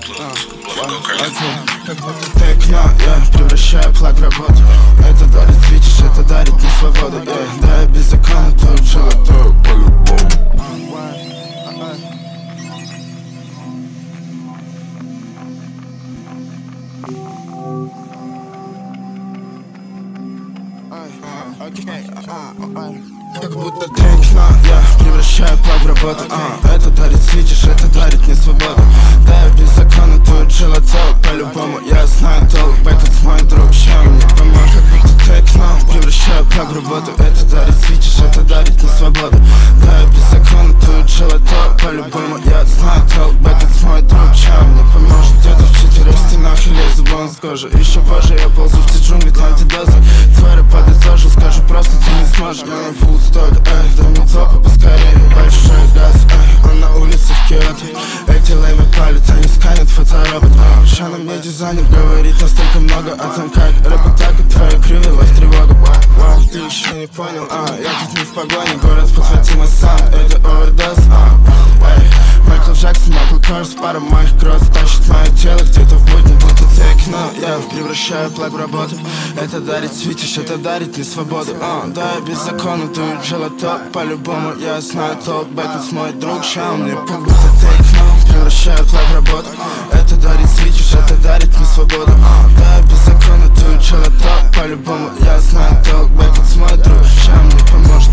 Как будто ты окно, я превращаю плаг в работу. Это дарит, видишь, это дарит мне свободу. Да, я без закона, тут желаю по-любому. Как будто ты окно, я превращаю плаг в работу. Это дарит, видишь, это дарит мне свободу. Да, я без закона, тут желаю по-любому. Я знаю толк, этот мой друг, чем мне помог. Как будто ты окно, превращаю плаг в работу. Это дарит, видишь, это дарит мне свободу. Да, я без закона, тут желаю по-любому. Я знаю толк, этот мой друг, чем мне поможет. Где-то в 4 стенах и лезу вон с кожи. Еще позже я ползу в те джунгли, там где дозы. Твари подытожу, скажу просто ты не сможешь. Я на фулл сток, дай мне топа поскорее. Большой газ, он на улице в Киото. Эти леймы палят, они сканят фоторобот. Ща на мне дизайнер говорит настолько много о том, как рэп-атака твоя кривилась тревога. Вау, ты еще не понял, я тут не в погоне. Город подхватил сам, это овердоз. Майкл Джексон, Майкл Корс, пара моих кросс тащит мое тело где-то в будни, будто ты окно. Я превращаю плаг в работу. Это дарит, видишь, это дарит мне свободу. Да, я без закона, тут желато по-любому. Я знаю толк, Бэкетс мой друг, ща мне как будто ты окно. Превращаю плаг в работу. Это дарит, видишь, это дарит мне свободу. Да, я без закона, тут желато по-любому. Я знаю толк, Бэкетс мой друг, ща мне поможет.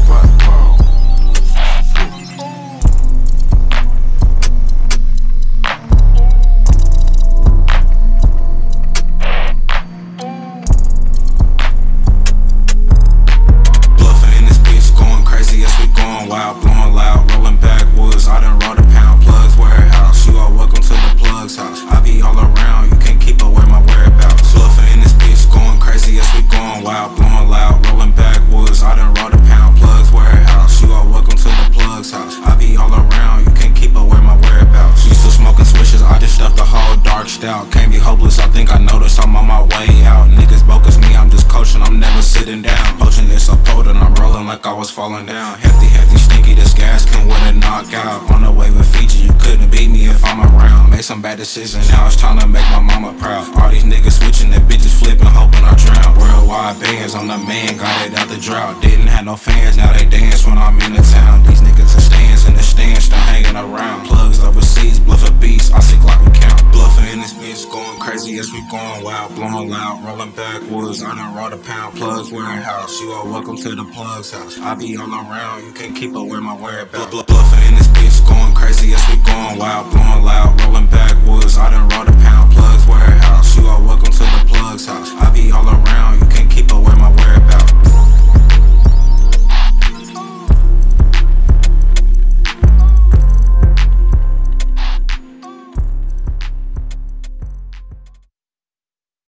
Wild, blowing loud, rolling backwoods. I done rolled a pound, plugs warehouse. You are welcome to the plugs house. I be all around, you can't keep up with my whereabouts. Fluffin' in this bitch, going crazy, yes we going wild, blowing loud, rolling backwoods. I done rolled a pound, plugs warehouse. You are welcome to the plugs house. I be all around, you can't keep up with my whereabouts. You still smoking swishes, I just stuffed the whole dark stout. Can't be hopeless, I think I noticed I'm on my way out. Niggas bogus me, I'm just coaching, I'm never sitting down. Poaching is so potent, I'm rolling like I was falling down. Hefty, stinky, this gas can with a knockout. On the way with Fiji, you couldn't beat me if I'm around. Made some bad decisions, now it's time to make my mama proud. All these niggas switching, the bitches flipping, hoping I drown. Worldwide bands, I'm the man, got it out the drought. Didn't have no fans, now they dance when I'm in the town. These niggas are stands in the stands, still hanging around. Plugs overseas, bluff a beast, I see like we count. Bluffing in this bitch, going crazy, yes we going wild. Blowing loud, rolling backwoods, I done rolled a pound. Plugs warehouse, you are welcome to the plugs house. I be all around, you can't keep up with my whereabouts. Bluffing in this bitch, going crazy, yes we going wild. Blowing loud, rolling back.